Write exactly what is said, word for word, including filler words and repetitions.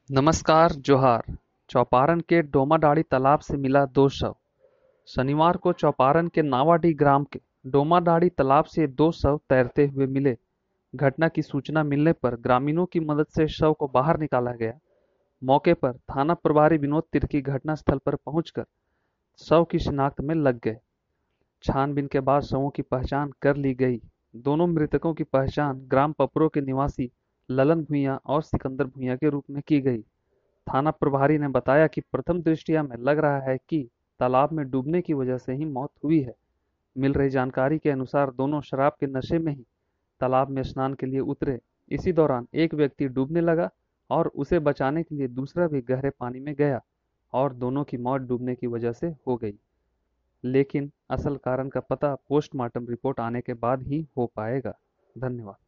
नमस्कार जोहार। चौपारण के डोमाडाड़ी तालाब से मिला दो शव। शनिवार को चौपारण के नावाडीह ग्राम के डोमाडाड़ी तालाब से दो शव तैरते हुए मिले। घटना की सूचना मिलने पर ग्रामीणों की मदद से शव को बाहर निकाला गया। मौके पर थाना प्रभारी विनोद तिर्की घटनास्थल पर पहुंचकर शव की शिनाख्त में लग गए। छानबीन के बाद शवों की पहचान कर ली गई। दोनों मृतकों की पहचान ग्राम पपरो के निवासी ललन भुइयां और सिकंदर भुइयां के रूप में की गई। थाना प्रभारी ने बताया कि प्रथम दृष्टया में लग रहा है कि तालाब में डूबने की वजह से ही मौत हुई है। मिल रही जानकारी के अनुसार दोनों शराब के नशे में ही तालाब में स्नान के लिए उतरे। इसी दौरान एक व्यक्ति डूबने लगा और उसे बचाने के लिए दूसरा भी गहरे पानी में गया और दोनों की मौत डूबने की वजह से हो गई। लेकिन असल कारण का पता पोस्टमार्टम रिपोर्ट आने के बाद ही हो पाएगा। धन्यवाद।